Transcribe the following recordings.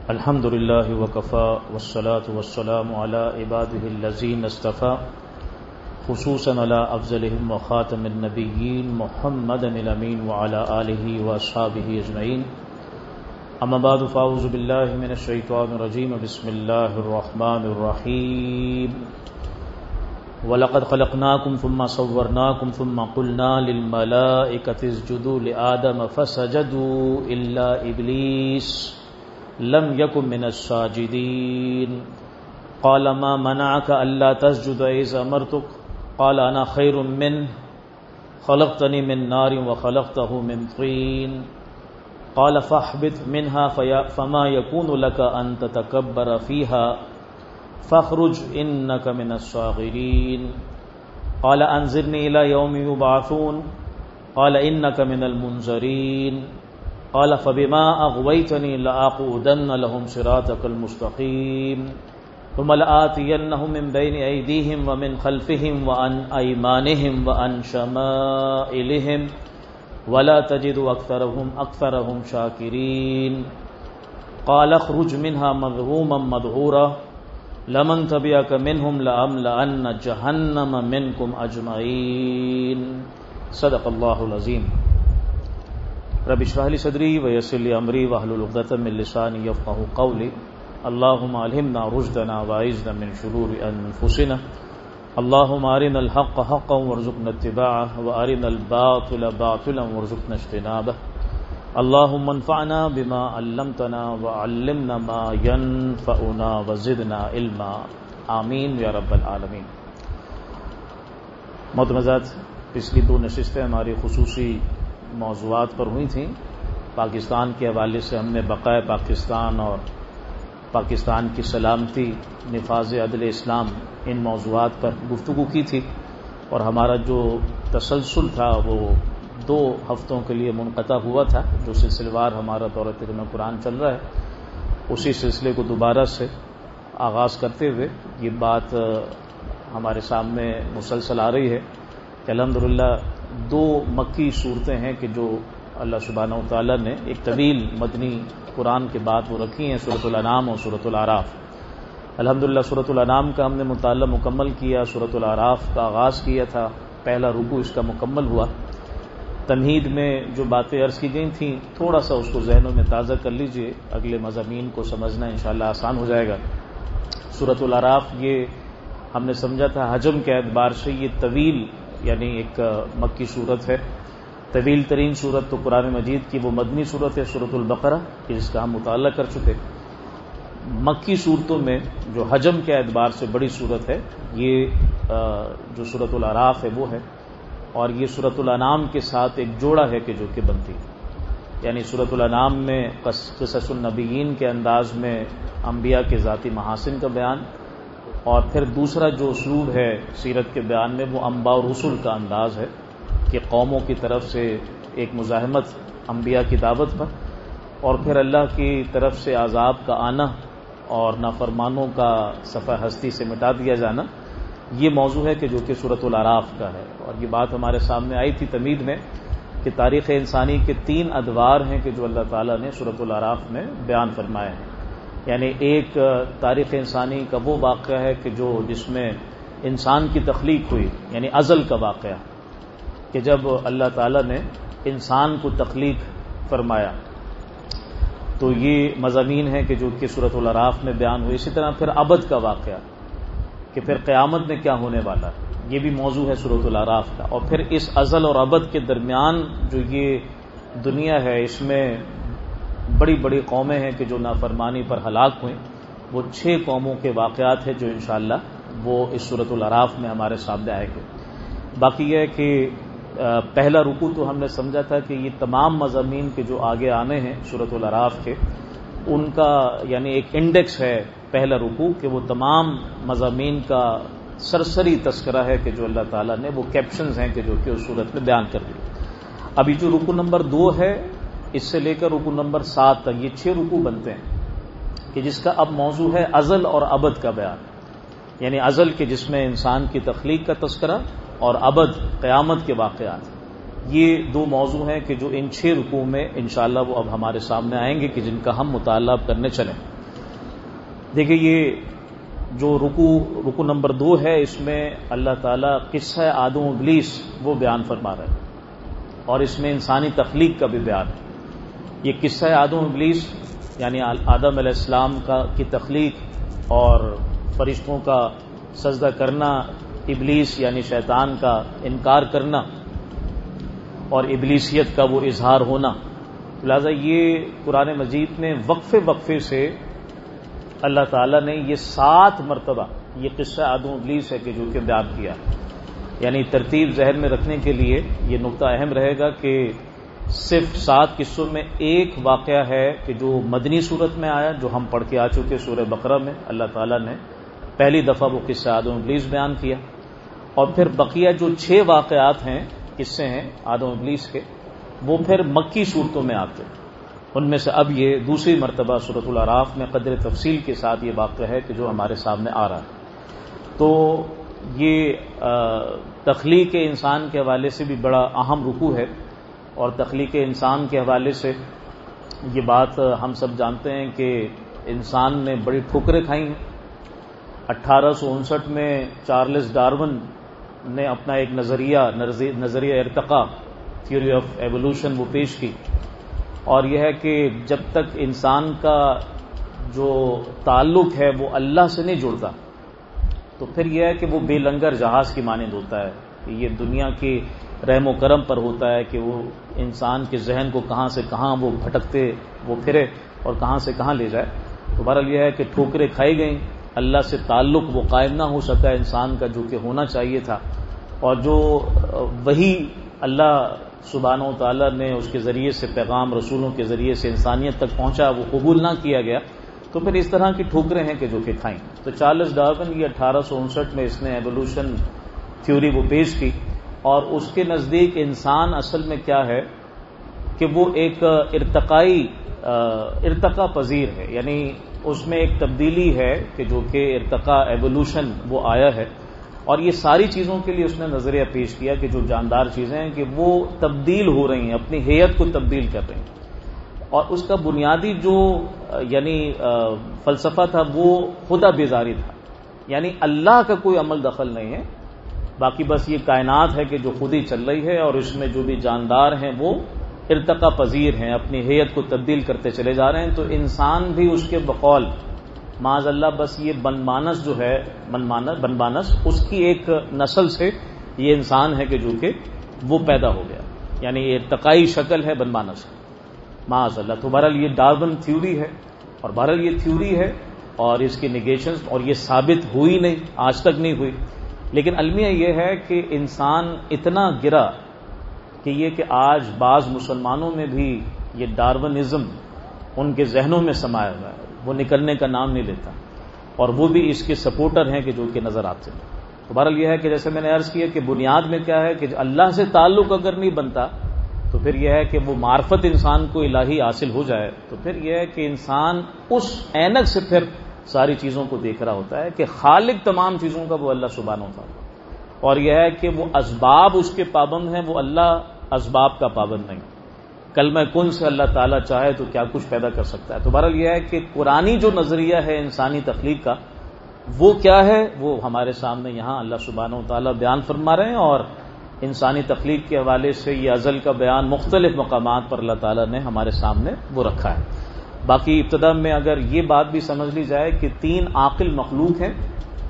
الحمد للہ وکفا والصلاة والسلام علی عباده الذین اصطفى خصوصا علی افضلهم وخاتم النبیین محمد الامین وعلی آلہ واصحابہ اجمعین اما بعد فاعوذ باللہ من الشیطان الرجیم بسم اللہ الرحمن الرحیم وَلَقَدْ خَلَقْنَاكُمْ ثُمَّ صَوَّرْنَاكُمْ ثُمَّ قُلْنَا لِلْمَلَائِكَةِ اسْجُدُوا لِآدَمَ فَسَجَدُوا إِلَّا إِبْلِيسَ لم يكن من الساجدين قال ما منعك ألا تسجد إذ أمرتك قال أنا خير منه خلقتني من نار وخلقته من طين قال فاهبط منها فما يكون لك أن تتكبر فيها فاخرج إنك من الصاغرين قال أنظرني إلى يوم يبعثون قال إنك من المنذرين قال فبما أغويتني لأقعدن لهم صراطك المستقيم ثم لآتينهم من بين أيديهم ومن خلفهم وعن أيمانهم وعن شمائلهم ولا تجد أكثرهم شاكرين قال اخرج منها مذءوما مدحورا لمن تبعك منهم لأملأن جهنم منكم أجمعين صدق الله العظيم رب اشرح لي صدري ويسر لي امري واحلل عقدة من لساني يفقهوا قولي اللهم الهمنا رشدنا واعذنا من شرور انفسنا اللهم ارنا الحق حقا وارزقنا اتباعه وارنا الباطل باطلا وارزقنا اجتنابه اللهم انفعنا بما علمتنا وعلمنا ما ينفعنا وزدنا علما آمین یا رب العالمین۔ محترمات، پچھلی دو نشستیں ہماری خصوصی موضوعات پر ہوئی تھیں۔ پاکستان کے حوالے سے ہم نے بقائے پاکستان اور پاکستان کی سلامتی، نفاذ عدل اسلام، ان موضوعات پر گفتگو کی تھی، اور ہمارا جو تسلسل تھا وہ 2 ہفتوں کے لیے منقطع ہوا تھا۔ جو سلسلہ وار ہمارا دورہ ترجمہ قرآن چل رہا ہے، اسی سلسلے کو دوبارہ سے آغاز کرتے ہوئے یہ بات ہمارے سامنے مسلسل آ رہی ہے کہ الحمدللہ 2 مکی صورتیں ہیں کہ جو اللہ سبحانہ و تعالیٰ نے ایک طویل مدنی قرآن کے بعد وہ رکھی ہیں، سورۃ الانعام اور سورۃ الاعراف۔ الحمدللہ سورۃ الانعام کا ہم نے مطالعہ مکمل کیا، سورۃ الاعراف کا آغاز کیا تھا، پہلا رکوع اس کا مکمل ہوا۔ تمہید میں جو باتیں عرض کی گئی تھیں تھوڑا سا اس کو ذہنوں میں تازہ کر لیجئے، اگلے مضامین کو سمجھنا انشاءاللہ آسان ہو جائے گا۔ سورۃ الاعراف یہ ہم نے سمجھا تھا حجم کے اعتبار سے یہ طویل یعنی ایک مکی صورت ہے۔ طویل ترین صورت تو قرآن مجید کی وہ مدنی صورت ہے سورۃ البقرہ، جس کا ہم مطالعہ کر چکے۔ مکی صورتوں میں جو حجم کے اعتبار سے بڑی صورت ہے یہ جو سورۃ الاعراف ہے وہ ہے، اور یہ سورۃ الانعام کے ساتھ ایک جوڑا ہے کہ جو کہ بنتی، یعنی سورۃ الانعام میں قصص النبیین کے انداز میں انبیاء کے ذاتی محاسن کا بیان، اور پھر دوسرا جو اسلوب ہے سیرت کے بیان میں وہ انباء اور رسل کا انداز ہے کہ قوموں کی طرف سے ایک مزاحمت انبیاء کی دعوت پر، اور پھر اللہ کی طرف سے عذاب کا آنا اور نافرمانوں کا صفحہ ہستی سے مٹا دیا جانا، یہ موضوع ہے کہ جو کہ سورۃ الاعراف کا ہے۔ اور یہ بات ہمارے سامنے آئی تھی تمہید میں کہ تاریخ انسانی کے 3 ادوار ہیں کہ جو اللہ تعالیٰ نے سورۃ الاعراف میں بیان فرمائے ہیں۔ یعنی ایک تاریخ انسانی کا وہ واقعہ ہے کہ جس میں انسان کی تخلیق ہوئی، یعنی ازل کا واقعہ، کہ جب اللہ تعالیٰ نے انسان کو تخلیق فرمایا، تو یہ مضامین ہیں کہ جو کہ سورۃ الاعراف میں بیان ہوئی۔ اسی طرح پھر ابد کا واقعہ کہ پھر قیامت میں کیا ہونے والا ہے، یہ بھی موضوع ہے سورۃ الاعراف کا۔ اور پھر اس ازل اور ابد کے درمیان جو یہ دنیا ہے، اس میں بڑی بڑی قومیں ہیں کہ جو نافرمانی پر ہلاک ہوئیں، وہ 6 قوموں کے واقعات ہیں جو انشاءاللہ وہ اس سورۃ الاعراف میں ہمارے سامنے آئے گے۔ باقی یہ ہے کہ پہلا رکوع تو ہم نے سمجھا تھا کہ یہ تمام مضامین کے جو آگے آنے ہیں سورۃ الاعراف کے، ان کا یعنی ایک انڈیکس ہے پہلا رکوع کہ وہ تمام مضامین کا سرسری تذکرہ ہے کہ جو اللہ تعالیٰ نے وہ کیپشنز ہیں کہ جو کہ اس صورت میں بیان کر دی۔ ابھی جو رکوع نمبر 2 ہے، اس سے لے کر رکوع نمبر 7 تک یہ 6 رکوع بنتے ہیں کہ جس کا اب موضوع ہے ازل اور ابد کا بیان، یعنی ازل کے جس میں انسان کی تخلیق کا تذکرہ، اور ابد قیامت کے واقعات۔ یہ دو موضوع ہیں کہ جو ان 6 رکوع میں انشاءاللہ وہ اب ہمارے سامنے آئیں گے کہ جن کا ہم مطالعہ کرنے چلیں۔ دیکھیں یہ جو رکو نمبر 2 ہے، اس میں اللہ تعالیٰ قصہ آدم و ابلیس وہ بیان فرما رہا ہے، اور اس میں انسانی تخلیق کا بھی بیان ہے۔ یہ قصہ آدم و ابلیس یعنی آدم علیہ السلام کی تخلیق اور فرشتوں کا سجدہ کرنا، ابلیس یعنی شیطان کا انکار کرنا اور ابلیسیت کا وہ اظہار ہونا، لہذا یہ قرآن مجید میں وقفے سے اللہ تعالیٰ نے یہ 7 مرتبہ یہ قصہ آدم و ابلیس ہے کہ جو کہ بیان کیا، یعنی ترتیب ذہن میں رکھنے کے لیے یہ نقطہ اہم رہے گا کہ صرف 7 قصوں میں ایک واقعہ ہے کہ جو مدنی صورت میں آیا، جو ہم پڑھ کے آ چکے سورہ بقرہ میں، اللہ تعالیٰ نے پہلی دفعہ وہ قصہ آدم و ابلیس بیان کیا، اور پھر بقیہ جو 6 واقعات ہیں، قصے ہیں آدم و ابلیس کے، وہ پھر مکی صورتوں میں آتے ہیں۔ ان میں سے اب یہ دوسری مرتبہ سورۃ الاعراف میں قدر تفصیل کے ساتھ یہ واقعہ ہے کہ جو ہمارے سامنے آ رہا ہے۔ تو یہ تخلیق انسان کے حوالے سے بھی بڑا اہم رکوع ہے، اور تخلیق انسان کے حوالے سے یہ بات ہم سب جانتے ہیں کہ انسان نے بڑی ٹھوکریں کھائی ہیں۔ 1859 میں چارلس ڈارون نے اپنا ایک نظریہ ارتقاء، تھیوری آف ایوولوشن، وہ پیش کی، اور یہ ہے کہ جب تک انسان کا جو تعلق ہے وہ اللہ سے نہیں جڑتا تو پھر یہ ہے کہ وہ بے لنگر جہاز کی مانند ہوتا ہے، کہ یہ دنیا کے رحم و کرم پر ہوتا ہے کہ وہ انسان کے ذہن کو کہاں سے کہاں وہ بھٹکتے وہ پھرے اور کہاں سے کہاں لے جائے۔ تو بہرحال یہ ہے کہ ٹھوکریں کھائی گئیں، اللہ سے تعلق وہ قائم نہ ہو سکا انسان کا جو کہ ہونا چاہیے تھا، اور جو وہی اللہ سبحانہ و تعالیٰ نے اس کے ذریعے سے پیغام رسولوں کے ذریعے سے انسانیت تک پہنچا وہ قبول نہ کیا گیا، تو پھر اس طرح کی ٹھوکریں ہیں کہ جو کہ کھائیں۔ تو چارلس ڈارون یہ 1859 میں اس نے ایوولوشن تھیوری وہ پیش کی، اور اس کے نزدیک انسان اصل میں کیا ہے کہ وہ ایک ارتقا پذیر ہے، یعنی اس میں ایک تبدیلی ہے کہ جو کہ ارتقا ایوولوشن وہ آیا ہے، اور یہ ساری چیزوں کے لیے اس نے نظریہ پیش کیا کہ جو جاندار چیزیں ہیں کہ وہ تبدیل ہو رہی ہیں، اپنی ہیئت کو تبدیل کر رہی ہیں، اور اس کا بنیادی جو یعنی فلسفہ تھا وہ خدا بیزاری تھا، یعنی اللہ کا کوئی عمل دخل نہیں ہے، باقی بس یہ کائنات ہے کہ جو خود ہی چل رہی ہے، اور اس میں جو بھی جاندار ہیں وہ ارتقا پذیر ہیں، اپنی ہیئت کو تبدیل کرتے چلے جا رہے ہیں۔ تو انسان بھی اس کے بقول معاذ اللہ بس یہ بنمانس جو ہے بنمانس اس کی ایک نسل سے یہ انسان ہے کہ جو کہ وہ پیدا ہو گیا، یعنی یہ ارتقائی شکل ہے بنمانس معاذ اللہ۔ تو بہرحال یہ ڈارون تھیوری ہے، اور بہرحال یہ تھیوری ہے اور اس کی نیگیشنز، اور یہ ثابت ہوئی نہیں، آج تک نہیں ہوئی، لیکن المیہ یہ ہے کہ انسان اتنا گرا کہ آج بعض مسلمانوں میں بھی یہ ڈارونزم ان کے ذہنوں میں سمایا ہوا ہے، وہ نکلنے کا نام نہیں لیتا، اور وہ بھی اس کے سپورٹر ہیں کہ جو کہ نظر آتے ہیں۔ تو بہرحال یہ ہے کہ جیسے میں نے عرض کیا کہ بنیاد میں کیا ہے کہ اللہ سے تعلق اگر نہیں بنتا تو پھر یہ ہے کہ وہ معرفت انسان کو الہی حاصل ہو جائے تو پھر یہ ہے کہ انسان اس عینک سے پھر ساری چیزوں کو دیکھ رہا ہوتا ہے کہ خالق تمام چیزوں کا وہ اللہ سبحانہ و تعالیٰ، اور یہ ہے کہ وہ اسباب اس کے پابند ہیں، وہ اللہ اسباب کا پابند نہیں۔ کلمہ کن سے اللہ تعالیٰ چاہے تو کیا کچھ پیدا کر سکتا ہے۔ تو بہرحال یہ ہے کہ قرآنی جو نظریہ ہے انسانی تخلیق کا وہ کیا ہے، وہ ہمارے سامنے یہاں اللہ سبحانہ و تعالیٰ بیان فرما رہے ہیں، اور انسانی تخلیق کے حوالے سے یہ ازل کا بیان مختلف مقامات پر اللہ تعالیٰ نے ہمارے سامنے وہ رکھا ہے۔ باقی ابتدا میں اگر یہ بات بھی سمجھ لی جائے کہ 3 عاقل مخلوق ہیں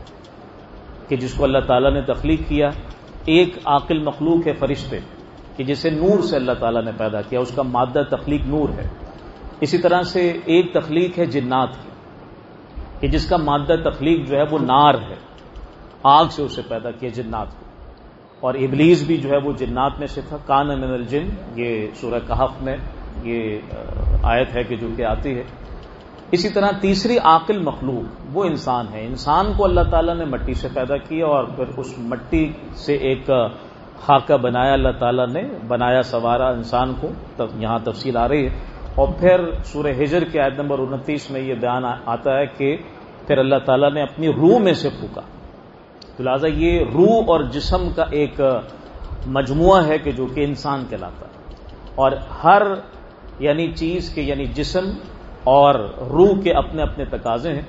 کہ جس کو اللہ تعالیٰ نے تخلیق کیا، ایک عاقل مخلوق ہے فرشتے کہ جسے نور سے اللہ تعالیٰ نے پیدا کیا، اس کا مادہ تخلیق نور ہے۔ اسی طرح سے ایک تخلیق ہے جنات کی کہ جس کا مادہ تخلیق جو ہے وہ نار ہے، آگ سے اسے پیدا کیا جنات کو، اور ابلیس بھی جو ہے وہ جنات میں سے تھا، کان من الجن، یہ سورہ کہف میں یہ آیت ہے کہ جو کہ آتی ہے۔ اسی طرح تیسری عاقل مخلوق وہ انسان ہے، انسان کو اللہ تعالیٰ نے مٹی سے پیدا کیا اور پھر اس مٹی سے ایک خاکہ بنایا، اللہ تعالیٰ نے بنایا سوارا انسان کو، یہاں تفصیل آ رہی ہے، اور پھر سورہ ہجر کی آیت نمبر 29 میں یہ بیان آتا ہے کہ پھر اللہ تعالیٰ نے اپنی روح میں سے پھونکا۔ تو لہٰذا یہ روح اور جسم کا ایک مجموعہ ہے کہ جو کہ انسان کہلاتا ہے، اور ہر یعنی چیز کے یعنی جسم اور روح کے اپنے اپنے تقاضے ہیں۔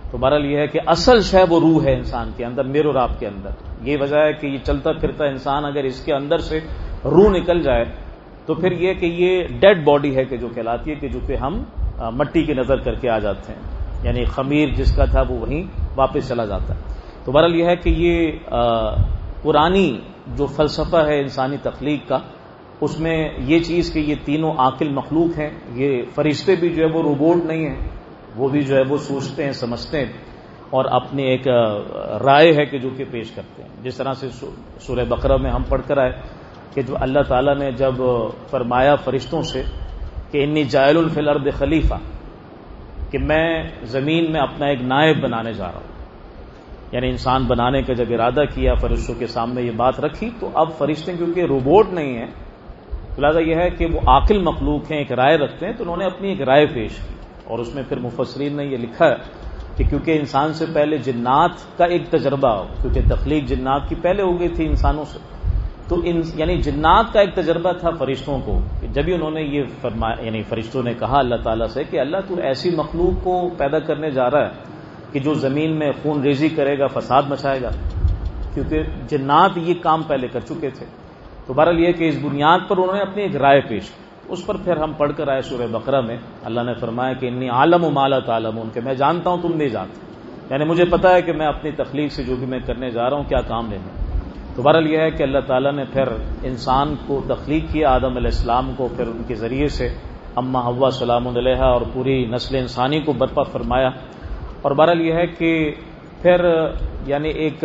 تو بہرحال یہ ہے کہ اصل شے وہ روح ہے انسان کے اندر، میرے اور آپ کے اندر. یہ وجہ ہے کہ یہ چلتا پھرتا انسان اگر اس کے اندر سے روح نکل جائے تو پھر یہ کہ یہ ڈیڈ باڈی ہے کہ جو کہلاتی ہے کہ جو کہ ہم مٹی کی نظر کر کے آ جاتے ہیں، یعنی خمیر جس کا تھا وہ وہیں واپس چلا جاتا ہے. تو بہرحال یہ ہے کہ یہ پرانی جو فلسفہ ہے انسانی تخلیق کا، اس میں یہ چیز کہ یہ تینوں عاقل مخلوق ہیں. یہ فرشتے بھی جو ہے وہ روبوٹ نہیں ہیں، وہ بھی جو ہے وہ سوچتے ہیں، سمجھتے ہیں اور اپنی ایک رائے ہے کہ جو کہ پیش کرتے ہیں. جس طرح سے سورہ بقرہ میں ہم پڑھ کر آئے کہ جو اللہ تعالیٰ نے جب فرمایا فرشتوں سے کہ انی جاعل فی الارض خلیفہ، کہ میں زمین میں اپنا ایک نائب بنانے جا رہا ہوں، یعنی انسان بنانے کا جب ارادہ کیا، فرشتوں کے سامنے یہ بات رکھی، تو اب فرشتے کیونکہ روبوٹ نہیں ہیں، لہٰذا یہ ہے کہ وہ عاقل مخلوق ہیں، ایک رائے رکھتے ہیں، تو انہوں نے اپنی ایک رائے پیش کی. اور اس میں پھر مفسرین نے یہ لکھا ہے کہ کیونکہ انسان سے پہلے جنات کا ایک تجربہ ہو، کیونکہ تخلیق جنات کی پہلے ہو گئی تھی انسانوں سے، تو یعنی جنات کا ایک تجربہ تھا فرشتوں کو، کہ جب ہی انہوں نے یہ فرمایا، یعنی فرشتوں نے کہا اللہ تعالیٰ سے کہ اللہ تو ایسی مخلوق کو پیدا کرنے جا رہا ہے کہ جو زمین میں خون ریزی کرے گا، فساد مچائے گا، کیونکہ جنات یہ کام پہلے کر چکے تھے. تو بہرحال یہ کہ اس بنیاد پر انہوں نے اپنی ایک رائے پیش کی. اس پر پھر ہم پڑھ کر آئے سورہ بقرہ میں، اللہ نے فرمایا کہ انی عالم ما لا تعلمون، کہ میں جانتا ہوں تم نہیں جانتے، یعنی مجھے پتا ہے کہ میں اپنی تخلیق سے جو بھی میں کرنے جا رہا ہوں کیا کام لینا. تو بہرحال یہ ہے کہ اللہ تعالیٰ نے پھر انسان کو تخلیق کیا، آدم علیہ السلام کو، پھر ان کے ذریعے سے اماں حوا سلام علیہا اور پوری نسل انسانی کو برپا فرمایا. اور بہرحال یہ ہے کہ پھر یعنی ایک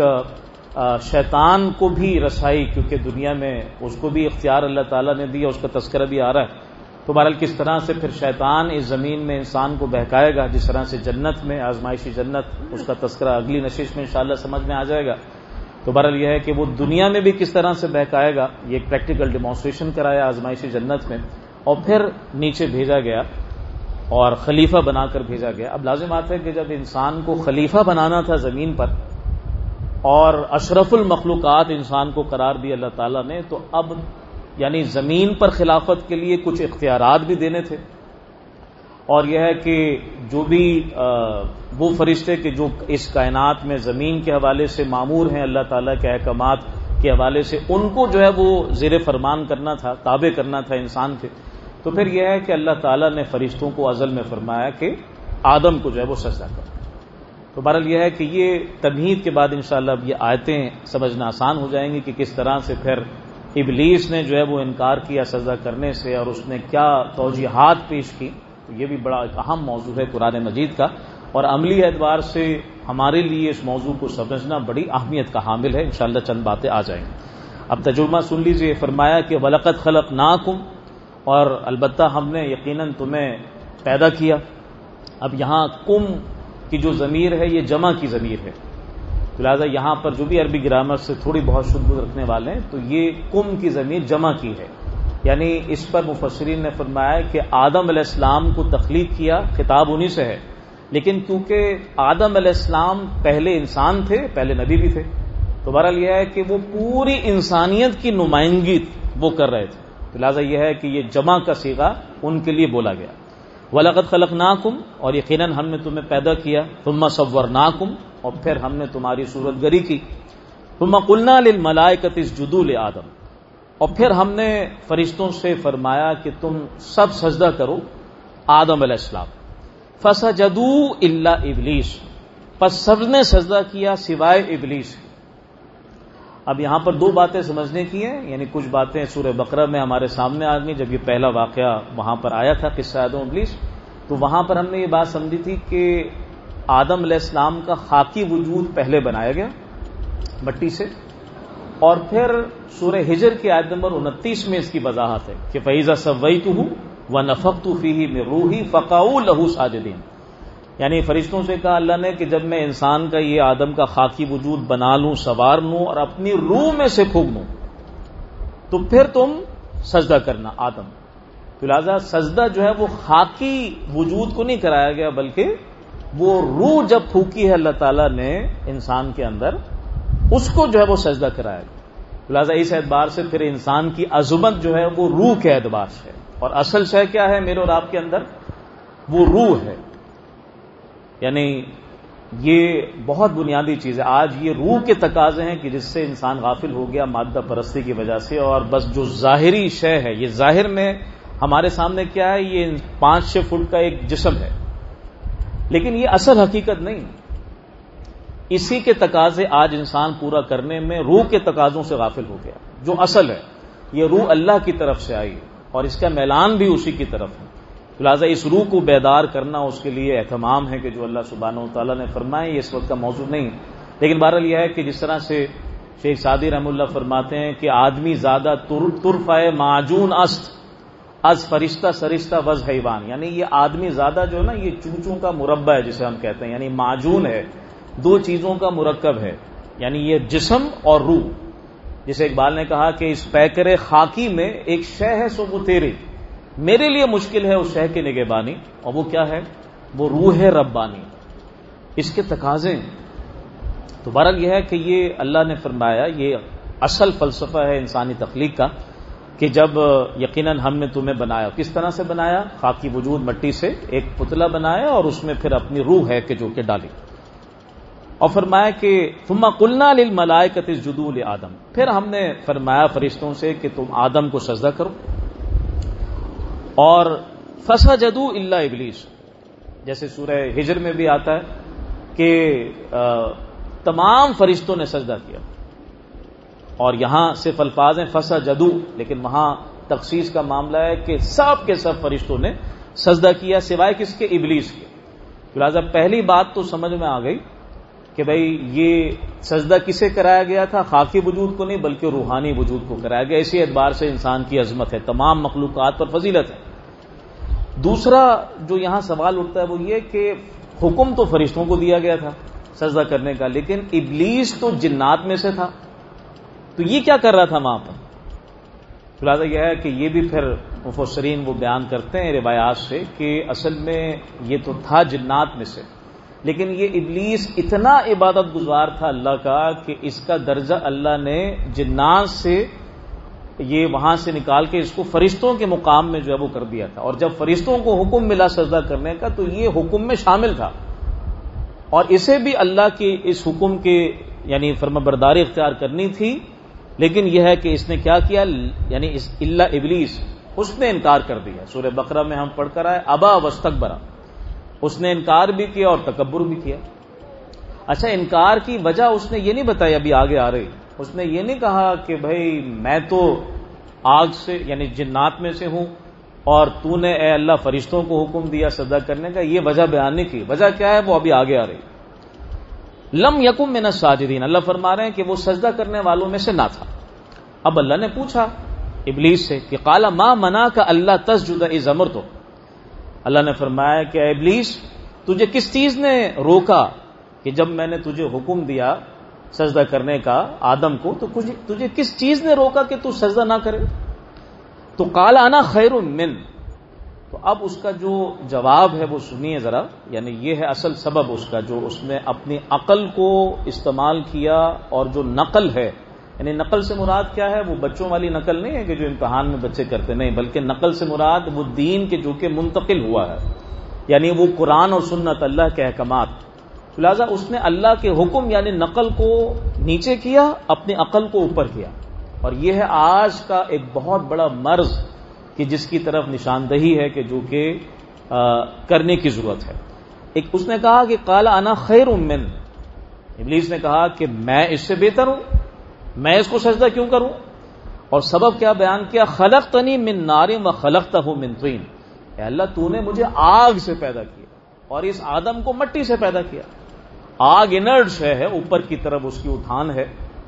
شیطان کو بھی رسائی، کیونکہ دنیا میں اس کو بھی اختیار اللہ تعالیٰ نے دیا، اس کا تذکرہ بھی آ رہا ہے. تو بہرحال کس طرح سے پھر شیطان اس زمین میں انسان کو بہکائے گا، جس طرح سے جنت میں آزمائشی جنت، اس کا تذکرہ اگلی نشست میں انشاءاللہ سمجھ میں آ جائے گا. تو بہرحال یہ ہے کہ وہ دنیا میں بھی کس طرح سے بہکائے گا، یہ ایک پریکٹیکل ڈیمانسٹریشن کرایا آزمائشی جنت میں، اور پھر نیچے بھیجا گیا اور خلیفہ بنا کر بھیجا گیا. اب لازم بات ہے کہ جب انسان کو خلیفہ بنانا تھا زمین پر اور اشرف المخلوقات انسان کو قرار دی اللہ تعالیٰ نے، تو اب یعنی زمین پر خلافت کے لیے کچھ اختیارات بھی دینے تھے. اور یہ ہے کہ جو بھی وہ فرشتے کہ جو اس کائنات میں زمین کے حوالے سے مامور ہیں اللہ تعالیٰ کے احکامات کے حوالے سے، ان کو جو ہے وہ زیر فرمان کرنا تھا، تابع کرنا تھا انسان کے. تو پھر یہ ہے کہ اللہ تعالیٰ نے فرشتوں کو ازل میں فرمایا کہ آدم کو جو ہے وہ سجدہ کرو. تو بہرحال یہ ہے کہ یہ تمہید کے بعد انشاءاللہ اب یہ آیتیں سمجھنا آسان ہو جائیں گی کہ کس طرح سے پھر ابلیس نے جو ہے وہ انکار کیا سجدہ کرنے سے، اور اس نے کیا توجیحات پیش کی. تو یہ بھی بڑا ایک اہم موضوع ہے قرآن مجید کا، اور عملی اعتبار سے ہمارے لیے اس موضوع کو سمجھنا بڑی اہمیت کا حامل ہے. انشاءاللہ چند باتیں آ جائیں گی. اب ترجمہ سن لیجیے. فرمایا کہ وَلَقَدْ خَلَقْنَاكُمْ، اور البتہ ہم نے یقیناً تمہیں پیدا کیا. اب یہاں کم کی جو ضمیر ہے یہ جمع کی ضمیر ہے، لہٰذا یہاں پر جو بھی عربی گرامر سے تھوڑی بہت شدت رکھنے والے ہیں تو یہ کم کی ضمیر جمع کی ہے. یعنی اس پر مفسرین نے فرمایا کہ آدم علیہ السلام کو تخلیق کیا، خطاب انہی سے ہے، لیکن کیونکہ آدم علیہ السلام پہلے انسان تھے، پہلے نبی بھی تھے، تو بہرحال یہ ہے کہ وہ پوری انسانیت کی نمائندگی وہ کر رہے تھے. لہٰذا یہ ہے کہ یہ جمع کا صیغہ ان کے لیے بولا گیا. وَلَقَدْ خَلَقْنَاكُمْ، اور یقیناً ہم نے تمہیں پیدا کیا. ثُمَّ صَوَّرْنَاكُمْ، اور پھر ہم نے تمہاری صورت گری کی. ثُمَّ قُلْنَا لِلْمَلَائِكَةِ اسْجُدُوا لِآدَمَ، اور پھر ہم نے فرشتوں سے فرمایا کہ تم سب سجدہ کرو آدم علیہ السلام. فَسَجَدُوا إِلَّا إِبْلِيسَ، پس سب نے سجدہ کیا سوائے ابلیس. اب یہاں پر دو باتیں سمجھنے کی ہیں، یعنی کچھ باتیں سورہ بقرہ میں ہمارے سامنے آ گئی جب یہ پہلا واقعہ وہاں پر آیا تھا قصہ آدم ابلیس، تو وہاں پر ہم نے یہ بات سمجھی تھی کہ آدم علیہ السلام کا خاکی وجود پہلے بنایا گیا مٹی سے، اور پھر سورہ ہجر کی آیت نمبر 29 میں اس کی وضاحت ہے کہ فَإِذَا سَوَّيْتُهُ وَنَفَخْتُ فِيهِ مِن رُوحِي فَقَعُوا لَهُ سَاجِدِينَ. یعنی فرشتوں سے کہا اللہ نے کہ جب میں انسان کا یہ آدم کا خاکی وجود بنا لوں، سوار لوں اور اپنی روح میں سے پھونک لوں تو پھر تم سجدہ کرنا آدم. تو لہذا سجدہ جو ہے وہ خاکی وجود کو نہیں کرایا گیا، بلکہ وہ روح جب پھونکی ہے اللہ تعالیٰ نے انسان کے اندر، اس کو جو ہے وہ سجدہ کرایا گیا. لہذا اس اعتبار سے پھر انسان کی عظمت جو ہے وہ روح کے اعتبار سے ہے، اور اصل شے کیا ہے میرے اور آپ کے اندر؟ وہ روح ہے. یعنی یہ بہت بنیادی چیز ہے. آج یہ روح کے تقاضے ہیں کہ جس سے انسان غافل ہو گیا مادہ پرستی کی وجہ سے, اور بس جو ظاہری شے ہے, یہ ظاہر میں ہمارے سامنے کیا ہے, یہ 5-6 فٹ کا ایک جسم ہے, لیکن یہ اصل حقیقت نہیں. اسی کے تقاضے آج انسان پورا کرنے میں روح کے تقاضوں سے غافل ہو گیا. جو اصل ہے یہ روح اللہ کی طرف سے آئی اور اس کا میلان بھی اسی کی طرف ہے. لہٰذا اس روح کو بیدار کرنا اس کے لیے اہتمام ہے کہ جو اللہ سبحانہ و تعالیٰ نے فرمایا. یہ اس وقت کا موضوع نہیں, لیکن بہرحال یہ ہے کہ جس طرح سے شیخ سعدی رحمہ اللہ فرماتے ہیں کہ آدمی زیادہ طرفۂ معجون است از فرشتہ سرشتہ وز حیوان, یعنی یہ آدمی زیادہ جو ہے نا, یہ چونچوں کا مربع ہے جسے ہم کہتے ہیں, یعنی معجون ہے, 2 چیزوں کا مرکب ہے, یعنی یہ جسم اور روح. جسے اقبال نے کہا کہ اس پیکر خاکی میں ایک شے ہے سو وہ تیری, میرے لیے مشکل ہے اس شے کی نگہبانی, اور وہ کیا ہے, وہ روح ربانی. اس کے تقاضے. تو بہرحال یہ ہے کہ یہ اللہ نے فرمایا, یہ اصل فلسفہ ہے انسانی تخلیق کا, کہ جب یقیناً ہم نے تمہیں بنایا. کس طرح سے بنایا؟ خاکی وجود مٹی سے ایک پتلا بنایا اور اس میں پھر اپنی روح ہے کہ جو کہ ڈالی, اور فرمایا کہ ثم قلنا للملائکۃ اسجدوا لآدم, پھر ہم نے فرمایا فرشتوں سے کہ تم آدم کو سجدہ کرو, اور فسجدوا الا ابلیس, جیسے سورہ ہجر میں بھی آتا ہے کہ تمام فرشتوں نے سجدہ کیا, اور یہاں صرف الفاظ ہیں فسجدوا, لیکن وہاں تخصیص کا معاملہ ہے کہ سب کے سب فرشتوں نے سجدہ کیا سوائے کس کے؟ ابلیس کے. لہٰذا پہلی بات تو سمجھ میں آ گئی کہ بھئی یہ سجدہ کسے کرایا گیا تھا؟ خاکی وجود کو نہیں بلکہ روحانی وجود کو کرایا گیا. اسی اعتبار سے انسان کی عظمت ہے, تمام مخلوقات پر فضیلت ہے. دوسرا جو یہاں سوال اٹھتا ہے وہ یہ کہ حکم تو فرشتوں کو دیا گیا تھا سجدہ کرنے کا, لیکن ابلیس تو جنات میں سے تھا, تو یہ کیا کر رہا تھا وہاں پر؟ لہٰذا یہ ہے کہ یہ بھی پھر مفسرین وہ بیان کرتے ہیں روایات سے کہ اصل میں یہ تو تھا جنات میں سے, لیکن یہ ابلیس اتنا عبادت گزار تھا اللہ کا کہ اس کا درجہ اللہ نے جنات سے یہ وہاں سے نکال کے اس کو فرشتوں کے مقام میں جو ہے وہ کر دیا تھا. اور جب فرشتوں کو حکم ملا سجدہ کرنے کا تو یہ حکم میں شامل تھا, اور اسے بھی اللہ کے اس حکم کے یعنی فرما برداری اختیار کرنی تھی, لیکن یہ ہے کہ اس نے کیا کیا, یعنی الا ابلیس, اس نے انکار کر دیا. سورہ بقرہ میں ہم پڑھ کر آئے ابا واستکبر, اس نے انکار بھی کیا اور تکبر بھی کیا. اچھا, انکار کی وجہ اس نے یہ نہیں بتائی, ابھی آگے آ رہی. اس نے یہ نہیں کہا کہ بھائی میں تو آگ سے یعنی جنات میں سے ہوں اور تو نے اے اللہ فرشتوں کو حکم دیا سجدہ کرنے کا, یہ وجہ بیان نہیں کی. وجہ کیا ہے وہ ابھی آگے آ رہی. لم یکم من الساجدین, اللہ فرما رہے ہیں کہ وہ سجدہ کرنے والوں میں سے نہ تھا. اب اللہ نے پوچھا ابلیس سے کہ قال ما منعک الا تسجد اذ امرتک, اللہ نے فرمایا کہ اے ابلیس تجھے کس چیز نے روکا کہ جب میں نے تجھے حکم دیا سجدہ کرنے کا آدم کو, تو تجھے کس چیز نے روکا کہ تو سجدہ نہ کرے؟ تو قال انا خیر من, تو اب اس کا جو جواب ہے وہ سنیے ذرا, یعنی یہ ہے اصل سبب اس کا, جو اس نے اپنی عقل کو استعمال کیا, اور جو نقل ہے یعنی نقل سے مراد کیا ہے, وہ بچوں والی نقل نہیں ہے کہ جو امتحان میں بچے کرتے, نہیں, بلکہ نقل سے مراد وہ دین کے جو کہ منتقل ہوا ہے, یعنی وہ قرآن اور سنت اللہ کے احکامات. لہذا اس نے اللہ کے حکم یعنی نقل کو نیچے کیا, اپنی عقل کو اوپر کیا, اور یہ ہے آج کا ایک بہت بڑا مرض کہ جس کی طرف نشاندہی ہے کہ جو کہ کرنے کی ضرورت ہے. ایک اس نے کہا کہ قال انا خیر من, ابلیس نے کہا کہ میں اس سے بہتر ہوں, میں اس کو سجدہ کیوں کروں؟ اور سبب کیا بیان کیا, خلقتنی من نار و خلقتہ من طین, اے اللہ تو نے مجھے آگ سے پیدا کیا اور اس آدم کو مٹی سے پیدا کیا. آگ انرٹ شے ہے, اوپر کی طرف اس کی اٹھان ہے,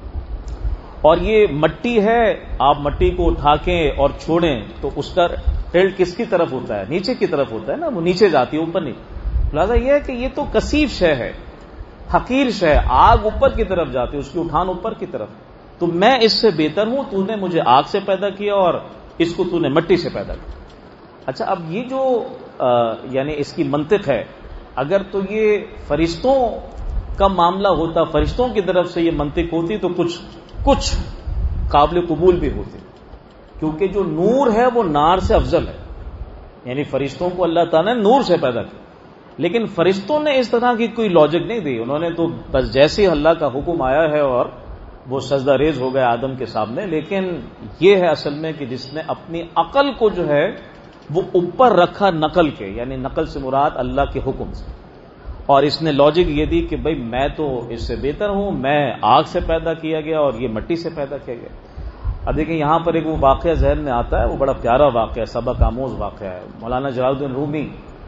اور یہ مٹی ہے, آپ مٹی کو اٹھا کے اور چھوڑیں تو اس کا ٹلٹ کس کی طرف ہوتا ہے؟ نیچے کی طرف ہوتا ہے نا, وہ نیچے جاتی ہے, اوپر نہیں. لہٰذا یہ ہے کہ یہ تو کثیف شے ہے, حقیر شے ہے, آگ اوپر کی طرف جاتی ہے, اس کی اٹھان اوپر کی طرف, تو میں اس سے بہتر ہوں, تو نے مجھے آگ سے پیدا کیا اور اس کو تو نے مٹی سے پیدا کیا. اچھا, اب یہ جو یعنی اس کی منطق ہے, اگر تو یہ فرشتوں کا معاملہ ہوتا, فرشتوں کی طرف سے یہ منطق ہوتی تو کچھ قابل قبول بھی ہوتی, کیونکہ جو نور ہے وہ نار سے افضل ہے, یعنی فرشتوں کو اللہ تعالیٰ نے نور سے پیدا کیا. لیکن فرشتوں نے اس طرح کی کوئی لاجک نہیں دی. انہوں نے تو بس جیسے اللہ کا حکم آیا ہے اور وہ سجدہ ریز ہو گئے آدم کے سامنے. لیکن یہ ہے اصل میں کہ جس نے اپنی عقل کو جو ہے وہ اوپر رکھا نقل کے، یعنی نقل سے مراد اللہ کے حکم سے، اور اس نے لاجک یہ دی کہ بھئی میں تو اس سے بہتر ہوں، میں آگ سے پیدا کیا گیا اور یہ مٹی سے پیدا کیا گیا. اب دیکھیں یہاں پر ایک وہ واقعہ ذہن میں آتا ہے، وہ بڑا پیارا واقعہ ہے، سبق آموز واقعہ ہے. مولانا جلال الدین رومی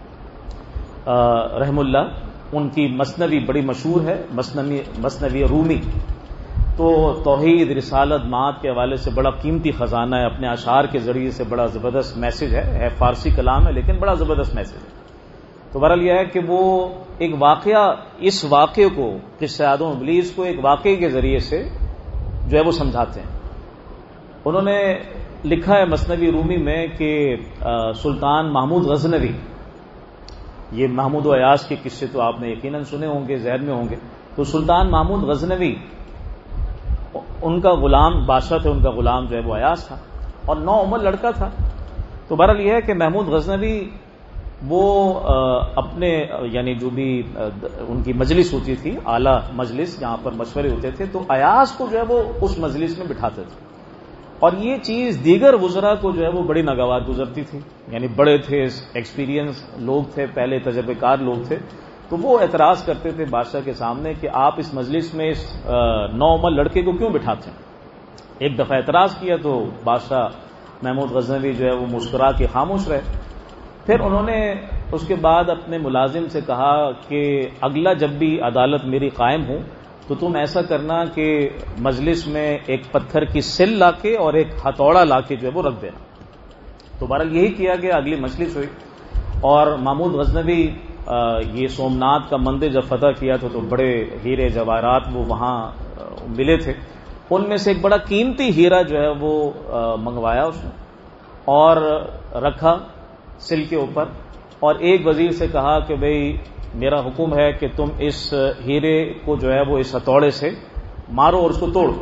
رحم اللہ، ان کی مثنوی بڑی مشہور ہے، مثنوی رومی. تو توحید، رسالت، معاد کے حوالے سے بڑا قیمتی خزانہ ہے، اپنے اشعار کے ذریعے سے بڑا زبردست میسج ہے فارسی کلام ہے لیکن بڑا زبردست میسج ہے. تو بہرحال یہ ہے کہ وہ ایک واقعہ، اس واقعے کو، قصہ آدم و ابلیس کو ایک واقعے کے ذریعے سے جو ہے وہ سمجھاتے ہیں. انہوں نے لکھا ہے مثنوی رومی میں کہ سلطان محمود غزنوی، یہ محمود و ایاز کے قصے تو آپ نے یقیناً سنے ہوں گے، ذہن میں ہوں گے. تو سلطان محمود غزنوی، ان کا غلام بادشاہ تھے، ان کا غلام جو ہے وہ ایاز تھا اور نوعمر لڑکا تھا. تو بہرحال یہ ہے کہ محمود غزنوی وہ اپنے یعنی جو بھی ان کی مجلس ہوتی تھی، اعلیٰ مجلس جہاں پر مشورے ہوتے تھے، تو ایاز کو جو ہے وہ اس مجلس میں بٹھاتے تھے. اور یہ چیز دیگر وزراء کو جو ہے وہ بڑی ناگوار گزرتی تھی، یعنی بڑے تھے، ایکسپیرینس لوگ تھے، پہلے تجربے کار لوگ تھے. تو وہ اعتراض کرتے تھے بادشاہ کے سامنے کہ آپ اس مجلس میں اس نوعمر لڑکے کو کیوں بٹھاتے ہیں. ایک دفعہ اعتراض کیا تو بادشاہ محمود غزنوی جو ہے وہ مسکرا کے خاموش رہے. پھر انہوں نے اس کے بعد اپنے ملازم سے کہا کہ اگلا جب بھی عدالت میری قائم ہو تو تم ایسا کرنا کہ مجلس میں ایک پتھر کی سل لا کے اور ایک ہتھوڑا لا کے جو ہے وہ رکھ دینا. تو بہرحال یہی کیا گیا. اگلی مجلس ہوئی اور محمود غزنوی یہ سومناتھ کا مندر جب فتح کیا تو بڑے ہیرے جواہرات وہ وہاں ملے تھے. ان میں سے ایک بڑا قیمتی ہیرا جو ہے وہ منگوایا اس نے اور رکھا سل کے اوپر، اور ایک وزیر سے کہا کہ بھئی میرا حکم ہے کہ تم اس ہیرے کو جو ہے وہ اس ہتھوڑے سے مارو اور اس کو توڑ دو.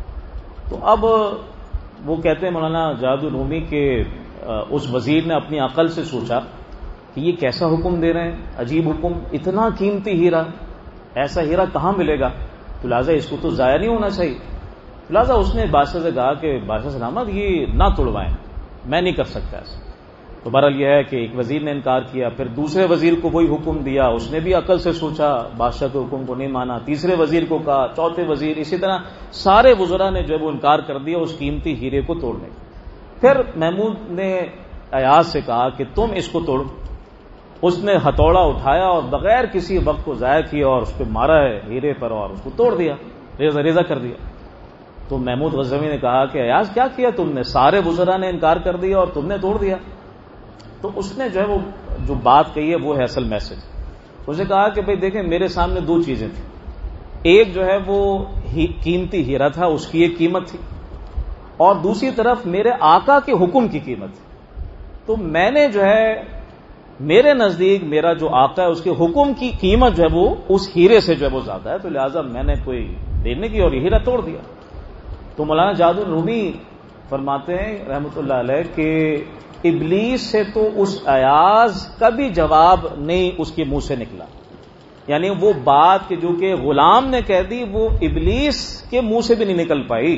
تو اب وہ کہتے ہیں مولانا جلال رومی کہ اس وزیر نے اپنی عقل سے سوچا کہ یہ کیسا حکم دے رہے ہیں، عجیب حکم، اتنا قیمتی ہیرا، ایسا ہیرا کہاں ملے گا، تو لہٰذا اس کو تو ضائع نہیں ہونا چاہیے. لہٰذا اس نے بادشاہ سے کہا کہ بادشاہ سلامت یہ نہ توڑوائیں، میں نہیں کر سکتا ایسا. تو بہرحال یہ ہے کہ ایک وزیر نے انکار کیا، پھر دوسرے وزیر کو وہی حکم دیا، اس نے بھی عقل سے سوچا، بادشاہ کے حکم کو نہیں مانا، تیسرے وزیر کو کہا، چوتھے وزیر، اسی طرح سارے وزراء نے جو ہے وہ انکار کر دیا اس قیمتی ہیرے کو توڑنے. پھر محمود نے ایاز سے کہا کہ تم اس کو توڑو. اس نے ہتھوڑا اٹھایا اور بغیر کسی وقت کو ضائع کیا اور اس پہ مارا ہے ہیرے پر اور اس کو توڑ دیا، ریزہ کر دیا. تو محمود غزنوی نے کہا کہ ایاز کیا کیا تم نے، سارے وزراء نے انکار کر دیا اور تم نے توڑ دیا. تو اس نے جو ہے وہ جو بات کہی ہے وہ ہے اصل میسج. اس نے کہا کہ بھئی دیکھیں میرے سامنے دو چیزیں تھیں، ایک جو ہے وہ قیمتی ہیرا تھا، اس کی ایک قیمت تھی، اور دوسری طرف میرے آقا کے حکم کی قیمت تھی. تو میں نے جو ہے میرے نزدیک میرا جو آقا ہے اس کے حکم کی قیمت جو ہے وہ اس ہیرے سے جو ہے وہ زیادہ ہے، تو لہٰذا میں نے کوئی دیر نہیں کی اور یہ ہیرا توڑ دیا. تو مولانا جلال رومی فرماتے ہیں رحمۃ اللہ علیہ کہ ابلیس سے تو اس ایاز کا بھی جواب نہیں اس کے منہ سے نکلا، یعنی وہ بات کہ جو کہ غلام نے کہہ دی وہ ابلیس کے منہ سے بھی نہیں نکل پائی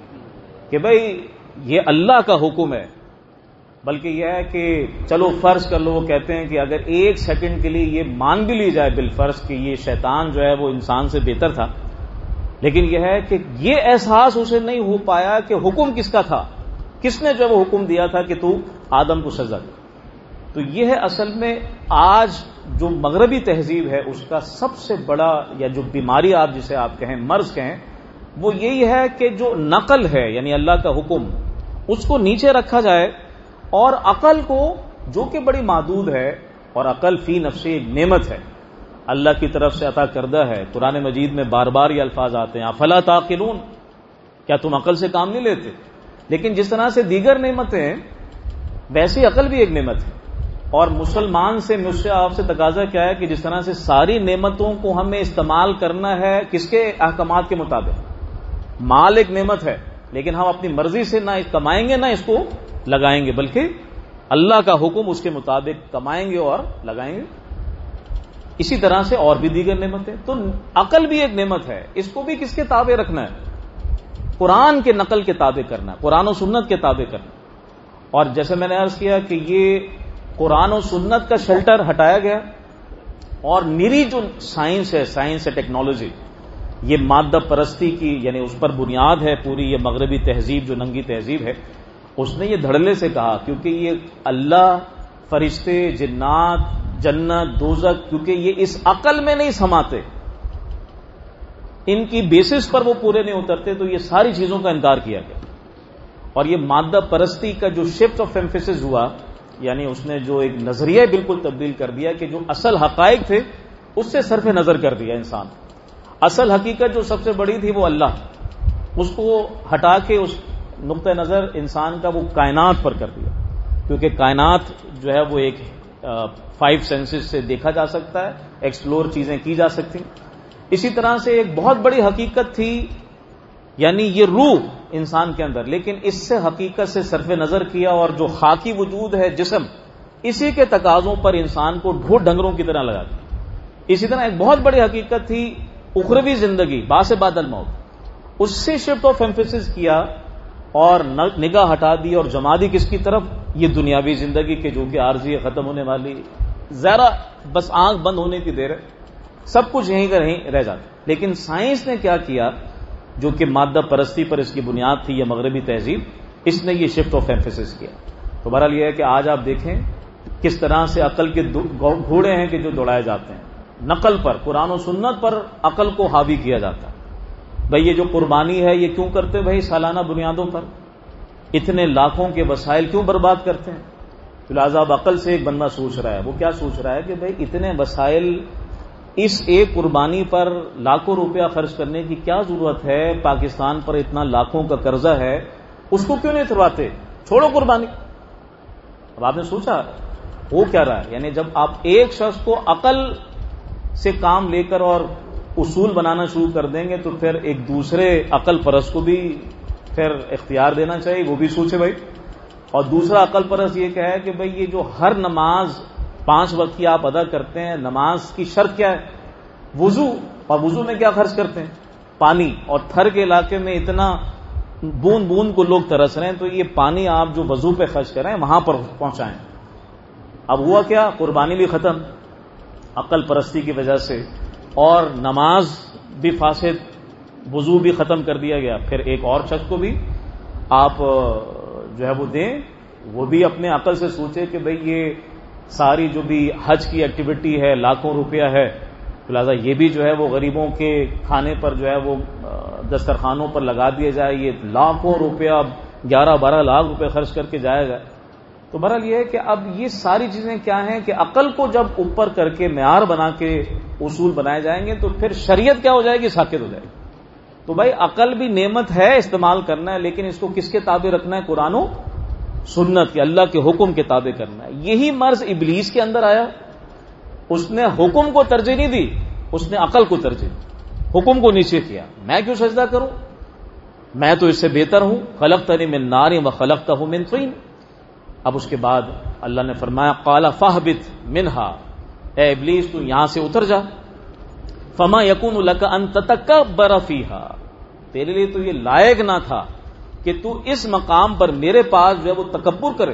کہ بھئی یہ اللہ کا حکم ہے. بلکہ یہ ہے کہ چلو فرض کر لو، وہ کہتے ہیں کہ اگر ایک سیکنڈ کے لیے یہ مان بھی لی جائے بالفرض کہ یہ شیطان جو ہے وہ انسان سے بہتر تھا، لیکن یہ ہے کہ یہ احساس اسے نہیں ہو پایا کہ حکم کس کا تھا، کس نے جو وہ حکم دیا تھا کہ تو آدم کو سجدہ دے. تو یہ ہے اصل میں آج جو مغربی تہذیب ہے اس کا سب سے بڑا یا جو بیماری آپ جسے آپ کہیں مرض کہیں وہ یہی ہے کہ جو نقل ہے یعنی اللہ کا حکم اس کو نیچے رکھا جائے اور عقل کو جو کہ بڑی محدود ہے، اور عقل فی نفسی ایک نعمت ہے اللہ کی طرف سے عطا کردہ ہے. قرآن مجید میں بار بار یہ الفاظ آتے ہیں افلا تعقلون، کیا تم عقل سے کام نہیں لیتے. لیکن جس طرح سے دیگر نعمتیں ہیں ویسی عقل بھی ایک نعمت ہے، اور مسلمان سے مجھ سے آپ سے تقاضا کیا ہے کہ جس طرح سے ساری نعمتوں کو ہمیں استعمال کرنا ہے کس کے احکامات کے مطابق. مال ایک نعمت ہے لیکن ہم اپنی مرضی سے نہ کمائیں گے نہ اس کو لگائیں گے، بلکہ اللہ کا حکم اس کے مطابق کمائیں گے اور لگائیں گے. اسی طرح سے اور بھی دیگر نعمتیں. تو عقل بھی ایک نعمت ہے، اس کو بھی کس کے تابع رکھنا ہے؟ قرآن کے نقل کے تابع کرنا، قرآن و سنت کے تابع کرنا. اور جیسے میں نے عرض کیا کہ یہ قرآن و سنت کا شیلٹر ہٹایا گیا، اور نری جو سائنس ہے ٹیکنالوجی، یہ مادہ پرستی کی یعنی اس پر بنیاد ہے پوری یہ مغربی تہذیب جو ننگی تہذیب ہے. اس نے یہ دھڑلے سے کہا، کیونکہ یہ اللہ، فرشتے، جنات، جنت، دوزخ، کیونکہ یہ اس عقل میں نہیں سماتے، ان کی بیسس پر وہ پورے نہیں اترتے، تو یہ ساری چیزوں کا انکار کیا گیا. اور یہ مادہ پرستی کا جو شفٹ آف ایمفیسس ہوا، یعنی اس نے جو ایک نظریہ بالکل تبدیل کر دیا کہ جو اصل حقائق تھے اس سے صرف نظر کر دیا انسان. اصل حقیقت جو سب سے بڑی تھی وہ اللہ، اس کو ہٹا کے اس نقطہ نظر انسان کا وہ کائنات پر کر دیا، کیونکہ کائنات جو ہے وہ ایک 5 سینسز سے دیکھا جا سکتا ہے، ایکسپلور چیزیں کی جا سکتی. اسی طرح سے ایک بہت بڑی حقیقت تھی یعنی یہ روح انسان کے اندر، لیکن اس سے حقیقت سے صرف نظر کیا، اور جو خاکی وجود ہے جسم، اسی کے تقاضوں پر انسان کو ڈھو ڈنگروں کی طرح لگا دیا. اسی طرح ایک بہت بڑی حقیقت تھی اخروی زندگی بعد بعد الموت، اس سے شفٹ آف ایمفیسس کیا اور نگاہ ہٹا دی اور جما دی کس کی طرف؟ یہ دنیاوی زندگی کے جو کہ عارضی ہے، ختم ہونے والی، ذرا بس آنکھ بند ہونے کی دیر ہے، سب کچھ یہیں کا یہیں رہ جاتا. لیکن سائنس نے کیا کیا، جو کہ مادہ پرستی پر اس کی بنیاد تھی، یہ مغربی تہذیب، اس نے یہ شفٹ آف ایمفیسس کیا. تو بہرحال یہ ہے کہ آج آپ دیکھیں کس طرح سے عقل کے گھوڑے ہیں کہ جو دوڑائے جاتے ہیں، نقل پر، قرآن و سنت پر عقل کو حاوی کیا جاتا ہے. بھئی یہ جو قربانی ہے یہ کیوں کرتے بھائی سالانہ بنیادوں پر؟ اتنے لاکھوں کے وسائل کیوں برباد کرتے ہیں؟ لہٰذا اب عقل سے ایک بندہ سوچ رہا ہے، وہ کیا سوچ رہا ہے کہ بھائی اتنے وسائل اس ایک قربانی پر لاکھوں روپیہ خرچ کرنے کی کیا ضرورت ہے؟ پاکستان پر اتنا لاکھوں کا قرضہ ہے، اس کو کیوں نہیں اترواتے؟ چھوڑو قربانی. اب آپ نے سوچا وہ کیا رہا ہے؟ یعنی جب آپ ایک شخص کو عقل سے کام لے کر اور اصول بنانا شروع کر دیں گے تو پھر ایک دوسرے عقل پرست کو بھی پھر اختیار دینا چاہیے، وہ بھی سوچے بھائی. اور دوسرا عقل پرست یہ کہا ہے کہ بھائی یہ جو ہر نماز 5 وقت کی آپ ادا کرتے ہیں، نماز کی شرط کیا ہے؟ وضو. اور وضو میں کیا خرچ کرتے ہیں؟ پانی. اور تھر کے علاقے میں اتنا بوند بوند کو لوگ ترس رہے ہیں، تو یہ پانی آپ جو وضو پہ خرچ کریں وہاں پر پہنچائیں. اب ہوا کیا؟ قربانی بھی ختم عقل پرستی کی وجہ سے، اور نماز بھی فاسد، وضو بھی ختم کر دیا گیا. پھر ایک اور شخص کو بھی آپ جو ہے وہ دیں، وہ بھی اپنے عقل سے سوچے کہ بھئی یہ ساری جو بھی حج کی ایکٹیویٹی ہے لاکھوں روپیہ ہے، لہٰذا یہ بھی جو ہے وہ غریبوں کے کھانے پر جو ہے وہ دسترخوانوں پر لگا دیا جائے. یہ لاکھوں روپیہ 11-12 لاکھ روپے خرچ کر کے جائے گا. تو بہرحال یہ ہے کہ اب یہ ساری چیزیں کیا ہیں کہ عقل کو جب اوپر کر کے معیار بنا کے اصول بنائے جائیں گے تو پھر شریعت کیا ہو جائے گی؟ ساکت ہو جائے گی. تو بھائی عقل بھی نعمت ہے، استعمال کرنا ہے، لیکن اس کو کس کے تابع رکھنا ہے؟ قرآن و سنت کے، اللہ کے حکم کے تابع کرنا ہے. یہی مرض ابلیس کے اندر آیا، اس نے حکم کو ترجیح نہیں دی، اس نے عقل کو ترجیح دی، حکم کو نیچے کیا. میں کیوں سجدہ کروں؟ میں تو اس سے بہتر ہوں. خلقتنی من نار و خلقتہ من طین. اب اس کے بعد اللہ نے فرمایا قال فاہبط منہا، اے ابلیس تو یہاں سے اتر جا. فما یکون لک ان تتکبر فیہا، تیرے لیے تو یہ لائق نہ تھا کہ تو اس مقام پر میرے پاس جو ہے وہ تکبر کرے.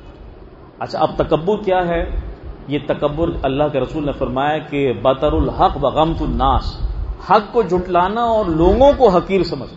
اچھا اب تکبر کیا ہے؟ یہ تکبر اللہ کے رسول نے فرمایا کہ بطر الحق و غمت الناس، حق کو جھٹلانا اور لوگوں کو حقیر سمجھنا.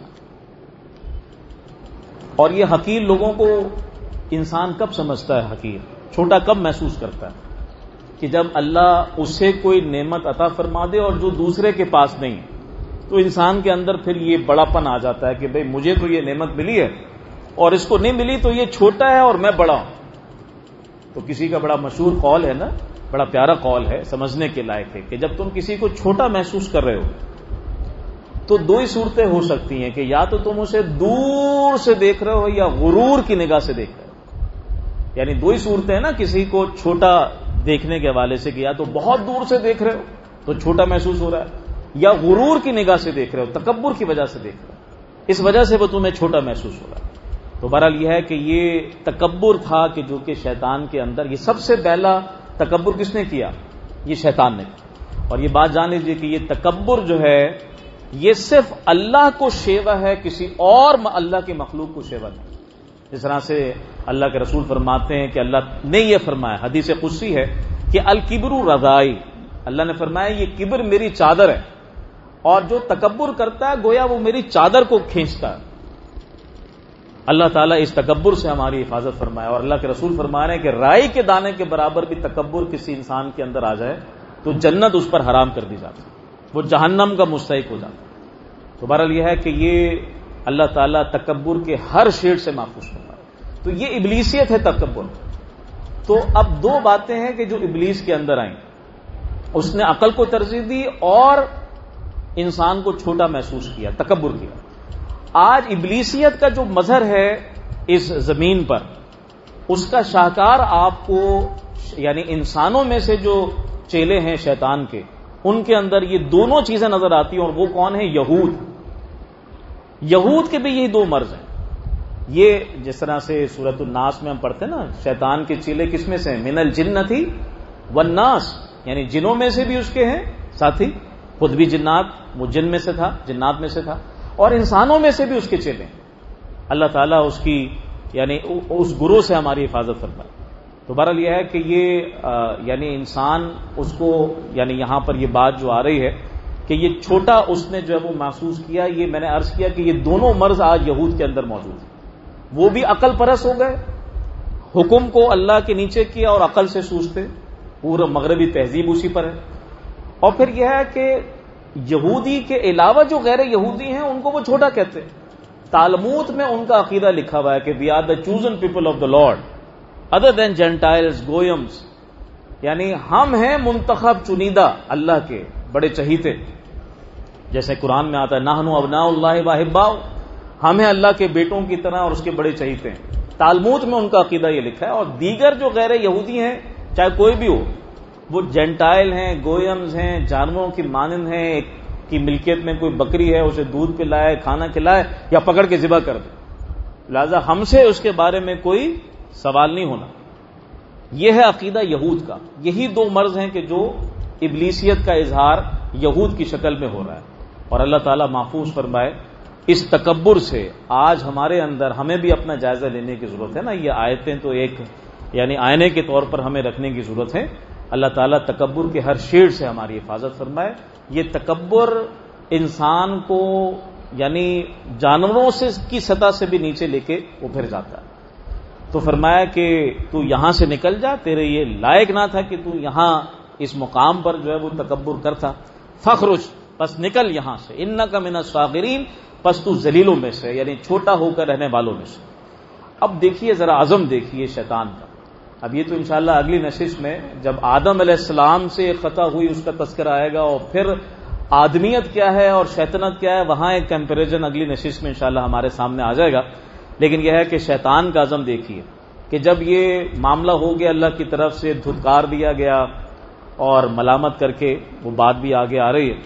اور یہ حقیر لوگوں کو انسان کب سمجھتا ہے؟ حقیر چھوٹا کب محسوس کرتا ہے؟ کہ جب اللہ اسے کوئی نعمت عطا فرما دے اور جو دوسرے کے پاس نہیں، تو انسان کے اندر پھر یہ بڑا پن آ جاتا ہے کہ بھئی مجھے تو یہ نعمت ملی ہے اور اس کو نہیں ملی تو یہ چھوٹا ہے اور میں بڑا ہوں. تو کسی کا بڑا مشہور قول ہے نا، بڑا پیارا قول ہے، سمجھنے کے لائق ہے، کہ جب تم کسی کو چھوٹا محسوس کر رہے ہو تو 2 ہی صورتیں ہو سکتی ہیں، کہ یا تو تم اسے دور سے دیکھ رہے ہو یا غرور کی نگاہ سے دیکھ رہے ہو. یعنی 2 ہی صورتیں ہیں نا کسی کو چھوٹا دیکھنے کے حوالے سے، کہ یا تو بہت دور سے دیکھ رہے ہو تو چھوٹا محسوس ہو رہا ہے، یا غرور کی نگاہ سے دیکھ رہے ہو، تکبر کی وجہ سے دیکھ رہے ہو، اس وجہ سے وہ تمہیں چھوٹا محسوس ہو رہا ہے. تو بہرحال یہ ہے کہ یہ تکبر تھا کہ جو کہ شیطان کے اندر، یہ سب سے پہلا تکبر کس نے کیا؟ یہ شیطان نے. اور یہ بات جان لیجیے کہ یہ تکبر جو ہے یہ صرف اللہ کو شیوا ہے، کسی اور اللہ کے مخلوق کو شیوا نہیں. اس طرح سے اللہ کے رسول فرماتے ہیں کہ اللہ نے یہ فرمایا، حدیث قدسی ہے کہ الکبر رضائی، اللہ نے فرمایا یہ کبر میری چادر ہے، اور جو تکبر کرتا ہے گویا وہ میری چادر کو کھینچتا ہے. اللہ تعالیٰ اس تکبر سے ہماری حفاظت فرمائے. اور اللہ کے رسول فرما رہے ہیں کہ رائی کے دانے کے برابر بھی تکبر کسی انسان کے اندر آ جائے تو جنت اس پر حرام کر دی جاتی، وہ جہنم کا مستحق ہو جاتا. تو بہرحال یہ ہے کہ یہ اللہ تعالیٰ تکبر کے ہر شیڈ سے محفوظ فرمائے. تو یہ ابلیسیت ہے تکبر. تو اب دو باتیں ہیں کہ جو ابلیس کے اندر آئیں، اس نے عقل کو ترجیح دی اور انسان کو چھوٹا محسوس کیا، تکبر کیا. آج ابلیسیت کا جو مظہر ہے اس زمین پر، اس کا شاہکار آپ کو یعنی انسانوں میں سے جو چیلے ہیں شیطان کے، ان کے اندر یہ دونوں چیزیں نظر آتی ہیں. اور وہ کون ہیں؟ یہود. یہود کے بھی یہی دو مرض ہیں. یہ جس طرح سے سورۃ الناس میں ہم پڑھتے ہیں نا، شیطان کے چیلے کس میں سے ہیں؟ من الجنتی والناس، یعنی جنوں میں سے بھی اس کے ہیں ساتھی، خود بھی جنات، وہ جن میں سے تھا، جنات میں سے تھا، اور انسانوں میں سے بھی اس کے چیلے ہیں. اللہ تعالیٰ اس کی یعنی اس گروہ سے ہماری حفاظت فرمائے. تو بہرحال یہ ہے کہ یہ یعنی انسان اس کو یعنی یہاں پر یہ بات جو آ رہی ہے کہ یہ چھوٹا اس نے جو ہے وہ محسوس کیا. یہ میں نے عرض کیا کہ یہ دونوں مرض آج یہود کے اندر موجود ہیں. وہ بھی عقل پرست ہو گئے، حکم کو اللہ کے نیچے کیا اور عقل سے سوچتے، پورا مغربی تہذیب اسی پر ہے. اور پھر یہ ہے کہ یہودی کے علاوہ جو غیر یہودی ہیں ان کو وہ چھوٹا کہتے ہیں. تالمود میں ان کا عقیدہ لکھا ہوا ہے کہ we are the chosen people of the Lord other than Gentiles goyims, یعنی ہم ہیں منتخب چنیدہ اللہ کے بڑے چہیتے. جیسے قرآن میں آتا ہے نحن ابناء اللہ واحباؤ، ہم ہیں اللہ کے بیٹوں کی طرح اور اس کے بڑے چہیتے ہیں. تالمود میں ان کا عقیدہ یہ لکھا ہے. اور دیگر جو غیر یہودی ہیں چاہے کوئی بھی ہو، وہ جینٹائل ہیں، گویمز ہیں، جانوروں کی مانند ہیں. ایک کی ملکیت میں کوئی بکری ہے، اسے دودھ پلائے، کھانا کھلائے یا پکڑ کے ذبح کر دے. لہذا ہم سے اس کے بارے میں کوئی سوال نہیں ہونا. یہ ہے عقیدہ یہود کا. یہی دو مرض ہیں کہ جو ابلیسیت کا اظہار یہود کی شکل میں ہو رہا ہے. اور اللہ تعالیٰ محفوظ فرمائے اس تکبر سے. آج ہمارے اندر ہمیں بھی اپنا جائزہ لینے کی ضرورت ہے نا. یہ آیتیں تو ایک یعنی آئینے کے طور پر ہمیں رکھنے کی ضرورت ہے. اللہ تعالیٰ تکبر کے ہر شیڈ سے ہماری حفاظت فرمائے. یہ تکبر انسان کو یعنی جانوروں سے کی سطح سے بھی نیچے لے کے وہ پھر جاتا ہے. تو فرمایا کہ تو یہاں سے نکل جا، تیرے یہ لائق نہ تھا کہ تو یہاں اس مقام پر جو ہے وہ تکبر کرتا. فخرج، پس نکل یہاں سے. انک من الصاغرین، پس تو ذلیلوں میں سے یعنی چھوٹا ہو کر رہنے والوں میں سے. اب دیکھیے ذرا عزم دیکھیے شیطان کا. اب یہ تو انشاءاللہ اگلی نشست میں جب آدم علیہ السلام سے خطا ہوئی اس کا تذکرہ آئے گا اور پھر آدمیت کیا ہے اور شیطنت کیا ہے، وہاں ایک کمپیریزن اگلی نشست میں انشاءاللہ ہمارے سامنے آ جائے گا. لیکن یہ ہے کہ شیطان کا عزم دیکھیے کہ جب یہ معاملہ ہو گیا، اللہ کی طرف سے دھتکار دیا گیا اور ملامت کر کے وہ بات بھی آگے آ رہی ہے.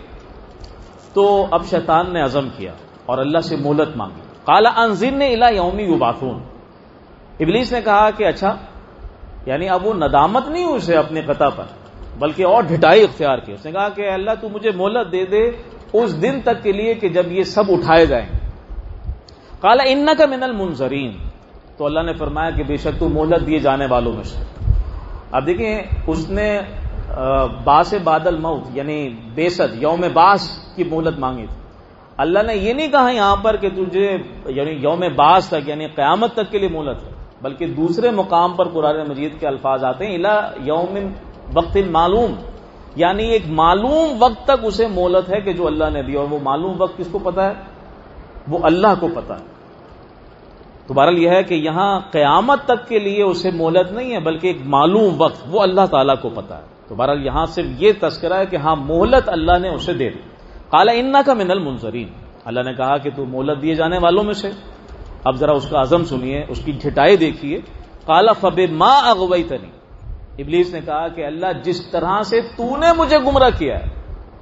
تو اب شیطان نے عزم کیا اور اللہ سے مہلت مانگی. قال انظرنی الی یوم یبعثون. ابلیس نے کہا کہ اچھا، یعنی اب وہ ندامت نہیں ہوئی اسے اپنے خطا پر، بلکہ اور ڈھٹائی اختیار کی. اس نے کہا کہ اللہ تو مجھے مہلت دے دے اس دن تک کے لیے کہ جب یہ سب اٹھائے جائیں. قال انک من المنظرین. تو اللہ نے فرمایا کہ بے شک تو مہلت دیے جانے والوں میں سے. اب دیکھیں اس نے باس بعد الموت یعنی بیست یوم باس کی مہلت مانگی تھی. اللہ نے یہ نہیں کہا یہاں پر کہ تجھے یعنی یوم باس تک یعنی قیامت تک کے لیے مہلت ہے، بلکہ دوسرے مقام پر قرآن مجید کے الفاظ آتے ہیں الی یوم وقت معلوم، یعنی ایک معلوم وقت تک اسے مہلت ہے کہ جو اللہ نے دی. اور وہ معلوم وقت کس کو پتا ہے؟ وہ اللہ کو پتا ہے. تو بہرحال یہ ہے کہ یہاں قیامت تک کے لیے اسے مہلت نہیں ہے بلکہ ایک معلوم وقت، وہ اللہ تعالیٰ کو پتا ہے. تو بہرحال یہاں صرف یہ تذکرہ ہے کہ ہاں مہلت اللہ نے اسے دے دی. قال انک من المنظرین. اللہ نے کہا کہ تو مہلت دیے جانے والوں میں سے. اب ذرا اس کا عزم سنیے، اس کی ڈھٹائی دیکھیے. قال فبما اغویتنی. ابلیس نے کہا کہ اللہ جس طرح سے تو نے مجھے گمراہ کیا ہے،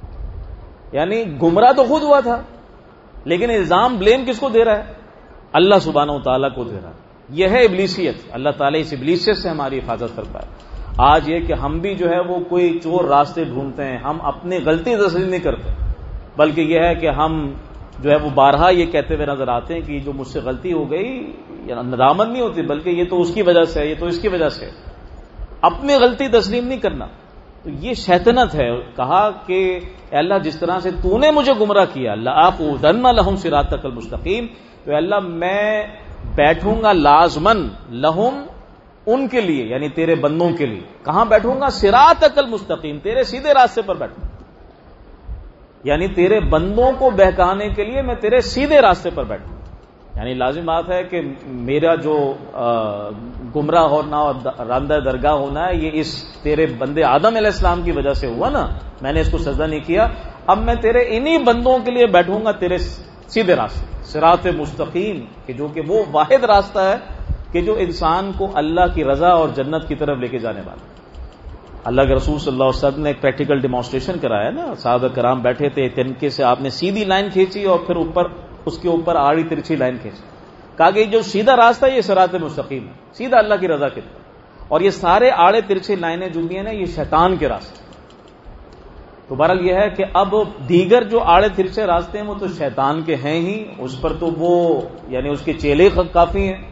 یعنی گمراہ تو خود ہوا تھا لیکن الزام بلیم کس کو دے رہا ہے؟ اللہ سبحانہ و تعالیٰ کو دے رہا ہے. یہ ہے ابلیسیت. اللہ تعالیٰ اس ابلیسیت سے ہماری حفاظت کرتا ہے. آج یہ کہ ہم بھی جو ہے وہ کوئی چور راستے ڈھونڈتے ہیں، ہم اپنی غلطی تسلیم نہیں کرتے، بلکہ یہ ہے کہ ہم جو ہے وہ بارہا یہ کہتے ہوئے نظر آتے ہیں کہ جو مجھ سے غلطی ہو گئی ندامت نہیں ہوتی، بلکہ یہ تو اس کی وجہ سے ہے، یہ تو اس کی وجہ سے، اپنی غلطی تسلیم نہیں کرنا۔ تو یہ شیطنت ہے۔ کہا کہ اے اللہ جس طرح سے تو نے مجھے گمراہ کیا، لَأَقْعُدَنَّ لَهُمْ صِرَاطَكَ الْمُسْتَقِيمَ، تو اللہ میں بیٹھوں گا لازمن لہم ان کے لیے، یعنی تیرے بندوں کے لیے۔ کہاں بیٹھوں گا؟ صراطک المستقیم، تیرے سیدھے راستے پر بیٹھوں گا، یعنی تیرے بندوں کو بہکانے کے لیے میں تیرے سیدھے راستے پر بیٹھوں گا۔ یعنی لازم بات ہے کہ میرا جو گمراہ ہونا اور راندہ درگاہ ہونا ہے یہ اس تیرے بندے آدم علیہ السلام کی وجہ سے ہوا نا، میں نے اس کو سجدہ نہیں کیا، اب میں تیرے انہی بندوں کے لیے بیٹھوں گا تیرے سیدھے راستے، صراط مستقیم، کہ جو کہ وہ واحد راستہ ہے کہ جو انسان کو اللہ کی رضا اور جنت کی طرف لے کے جانے والا۔ اللہ کے رسول صلی اللہ علیہ وسلم نے ایک پریکٹیکل ڈیمانسٹریشن کرایا نا، صحابہ کرام بیٹھے تھے، تنکے سے آپ نے سیدھی لائن کھینچی اور پھر اوپر اس کے اوپر آڑی ترچھی لائن کھینچی، کہا کہ جو سیدھا راستہ ہے یہ صراط مستقیم ہے، سیدھا اللہ کی رضا کی طرف، اور یہ سارے آڑے ترچھی لائنیں جو بھی ہیں نا یہ شیطان کے راستے۔ تو بہرحال یہ ہے کہ اب دیگر جو آڑے ترچھے راستے ہیں وہ تو شیطان کے ہیں ہی، اس پر تو وہ یعنی اس کے چیلے کافی ہیں،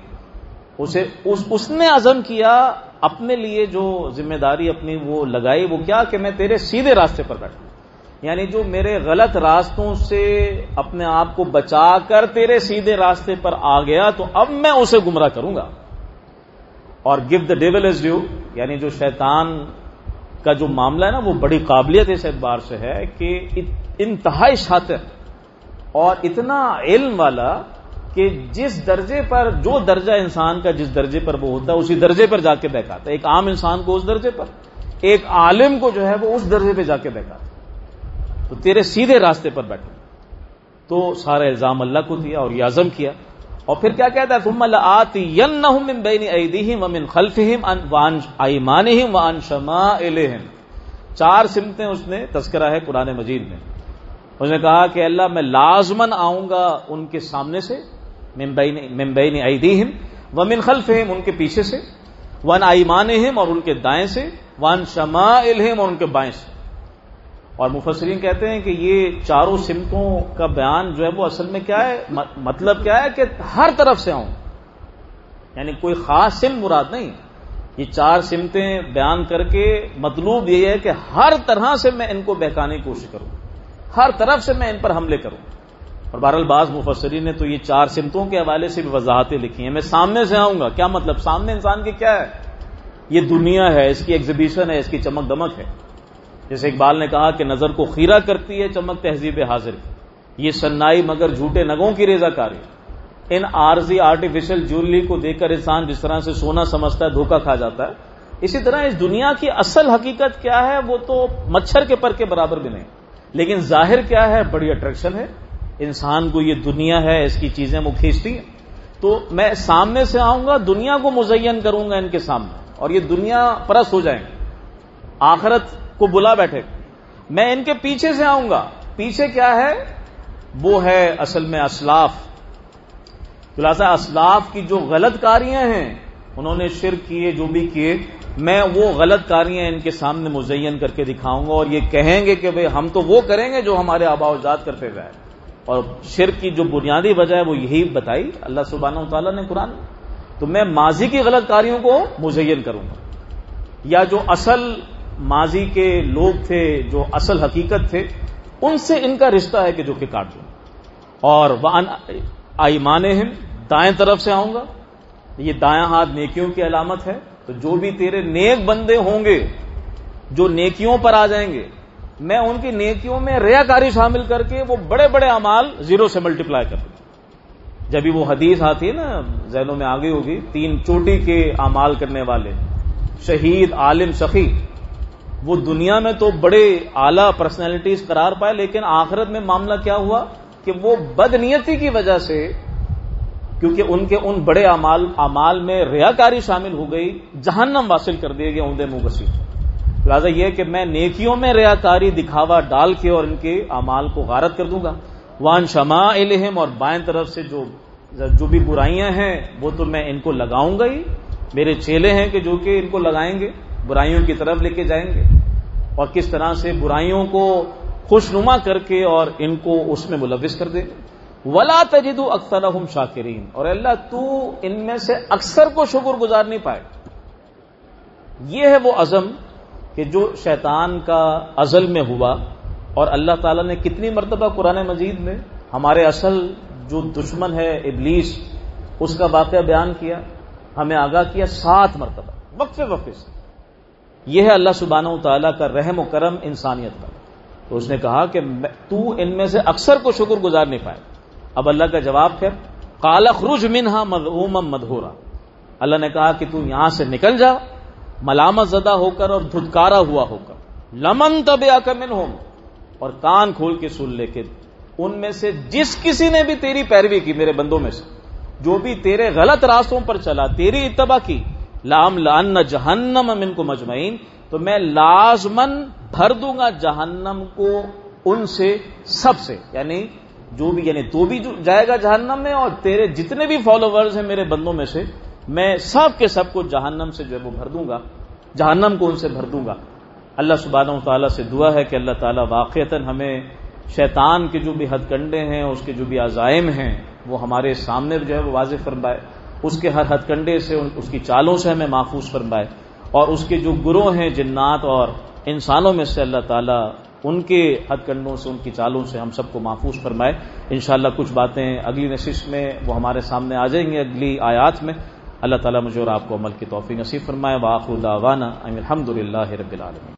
اس نے عزم کیا اپنے لیے جو ذمہ داری اپنی وہ لگائی، وہ کیا کہ میں تیرے سیدھے راستے پر بیٹھوں، یعنی جو میرے غلط راستوں سے اپنے آپ کو بچا کر تیرے سیدھے راستے پر آ گیا تو اب میں اسے گمراہ کروں گا۔ اور give the devil his due, یعنی جو شیطان کا جو معاملہ ہے نا وہ بڑی قابلیت اس اعتبار سے ہے کہ انتہائی شاطر اور اتنا علم والا کہ جس درجے پر جو درجہ انسان کا جس درجے پر وہ ہوتا ہے اسی درجے پر جا کے بہکاتا ہے، ایک عام انسان کو اس درجے پر، ایک عالم کو جو ہے وہ اس درجے پہ جا کے بہکاتا ہے۔ تو تیرے سیدھے راستے پر بیٹھو، تو سارا الزام اللہ کو دیا اور یہ عزم کیا، اور پھر کیا کہتا ہے ثم لآتینہم من بین ایدیہم ومن خلفہم وعن ایمانہم وعن شمائلہم، 4 سمتیں اس نے تذکرہ ہے قرآن مجید میں۔ اس نے کہا کہ اللہ میں لازماً آؤں گا ان کے سامنے سے، من بین ایدیہم ومن خلفہم ان کے پیچھے سے، وعن ایمانہم اور ان کے دائیں سے، وعن شمائلہم اور ان کے بائیں سے۔ اور مفسرین کہتے ہیں کہ یہ 4 سمتوں کا بیان جو ہے وہ اصل میں کیا ہے، مطلب کیا ہے کہ ہر طرف سے آؤں، یعنی کوئی خاص سمت مراد نہیں، یہ 4 سمتیں بیان کر کے مطلوب یہ ہے کہ ہر طرح سے میں ان کو بہکانے کی کوشش کروں، ہر طرف سے میں ان پر حملے کروں۔ اور بہرحال بعض مفسرین نے تو یہ 4 سمتوں کے حوالے سے بھی وضاحتیں لکھی ہیں۔ میں سامنے سے آؤں گا، کیا مطلب؟ سامنے انسان کی کیا ہے؟ یہ دنیا ہے، اس کی ایگزیبیشن ہے، اس کی چمک دمک ہے۔ جیسے اقبال نے کہا کہ نظر کو خیرہ کرتی ہے چمک تہذیب حاضر کی، یہ سنائی مگر جھوٹے نگوں کی ریزہ کاری، ان عارضی آرٹیفیشل جیولری کو دیکھ کر انسان جس طرح سے سونا سمجھتا ہے دھوکہ کھا جاتا ہے، اسی طرح اس دنیا کی اصل حقیقت کیا ہے وہ تو مچھر کے پر کے برابر بھی نہیں، لیکن ظاہر کیا ہے؟ بڑی اٹریکشن ہے انسان کو، یہ دنیا ہے، اس کی چیزیں وہ کھینچتی ہیں۔ تو میں سامنے سے آؤں گا، دنیا کو مزین کروں گا ان کے سامنے، اور یہ دنیا پرست ہو جائیں گے، آخرت کو بلا بیٹھے۔ میں ان کے پیچھے سے آؤں گا، پیچھے کیا ہے؟ وہ ہے اصل میں اسلاف۔ خلاصہ اسلاف کی جو غلط کاریاں ہیں، انہوں نے شرک کیے جو بھی کیے، میں وہ غلط کاریاں ان کے سامنے مزین کر کے دکھاؤں گا، اور یہ کہیں گے کہ بھئی ہم تو وہ کریں گے جو ہمارے آباء و اجداد کرتے ہوئے آئے۔ اور شرک کی جو بنیادی وجہ ہے وہ یہی بتائی اللہ سبحانہ وتعالیٰ نے قرآن میں۔ تو میں ماضی کی غلط کاریوں کو مزین کروں گا، یا جو اصل ماضی کے لوگ تھے، جو اصل حقیقت تھے، ان سے ان کا رشتہ ہے کہ جو کہ کاٹ دوں۔ اور وعن ایمانہم، دائیں طرف سے آؤں گا، یہ دایاں ہاتھ نیکیوں کی علامت ہے، تو جو بھی تیرے نیک بندے ہوں گے جو نیکیوں پر آ جائیں گے، میں ان کی نیکیوں میں ریاکاری شامل کر کے وہ بڑے بڑے اعمال 0 سے ملٹیپلائی کر دوں۔ جبھی وہ حدیث آتی ہے نا، ذہنوں میں آگے ہوگی، 3 چوٹی کے اعمال کرنے والے، شہید، عالم، سخی، وہ دنیا میں تو بڑے اعلیٰ پرسنالٹیز قرار پائے، لیکن آخرت میں معاملہ کیا ہوا کہ وہ بدنیتی کی وجہ سے، کیونکہ ان کے ان بڑے اعمال میں ریاکاری شامل ہو گئی، جہنم واصل کر دیے گئے اوندا منہ گسی۔ لہٰذا یہ کہ میں نیکیوں میں ریاکاری دکھاوا ڈال کے اور ان کے اعمال کو غارت کر دوں گا۔ وان شمائلہم، اور بائیں طرف سے جو بھی برائیاں ہیں وہ تو میں ان کو لگاؤں گا ہی، میرے چیلے ہیں کہ جو کہ ان کو لگائیں گے۔ برائیوں کی طرف لے کے جائیں گے اور کس طرح سے برائیوں کو خوشنما کر کے اور ان کو اس میں ملوث کر دیں گے. وَلَا تَجِدُ أَكْثَرَهُمْ شَاكِرِينَ. اور اللہ تو ان میں سے اکثر کو شکر گزار نہیں پائے. یہ ہے وہ عزم کہ جو شیطان کا ازل میں ہوا اور اللہ تعالیٰ نے کتنی مرتبہ قرآن مجید میں ہمارے اصل جو دشمن ہے ابلیس اس کا واقعہ بیان کیا, ہمیں آگاہ کیا 7 مرتبہ وقفے سے. یہ ہے اللہ سبحانہ و تعالیٰ کا رحم و کرم انسانیت کا. تو اس نے کہا کہ تو ان میں سے اکثر کو شکر گزار نہیں پائے. اب اللہ کا جواب پھر قال اخرج منها مذءوما مدحورا. اللہ نے کہا کہ تو یہاں سے نکل جا ملامت زدہ ہو کر اور دھتکارا ہوا ہو کر. لمن تبعک منہم, اور کان کھول کے سن لے کے ان میں سے جس کسی نے بھی تیری پیروی کی, میرے بندوں میں سے جو بھی تیرے غلط راستوں پر چلا, تیری اتباع کی, لَأَمْلَأَنَّ جَهَنَّمَ مِنْكُمْ أَجْمَعِينَ, تو میں لازماً بھر دوں گا جہنم کو ان سے سب سے, یعنی تو بھی جائے گا جہنم میں اور تیرے جتنے بھی فالوورز ہیں میرے بندوں میں سے میں سب کے سب کو جہنم سے جو ہے وہ بھر دوں گا, جہنم کو ان سے بھر دوں گا. اللہ سبحانہ و تعالیٰ سے دعا ہے کہ اللہ تعالیٰ واقعتاً ہمیں شیطان کے جو بھی ہتھ کنڈے ہیں, اس کے جو بھی عزائم ہیں, وہ ہمارے سامنے جو ہے وہ واضح فرمائے. اس کے ہر ہتھ کنڈے سے, اس کی چالوں سے ہمیں محفوظ فرمائے, اور اس کے جو گروہ ہیں جنات اور انسانوں میں سے اللہ تعالیٰ ان کے ہتھ کنڈوں سے, ان کی چالوں سے ہم سب کو محفوظ فرمائے. انشاءاللہ کچھ باتیں اگلی نشست میں وہ ہمارے سامنے آ جائیں گے اگلی آیات میں. اللہ تعالیٰ مجھے اور آپ کو عمل کی توفیق نصیب فرمائے. وآخر دعوانا ان الحمد للہ رب العالمین.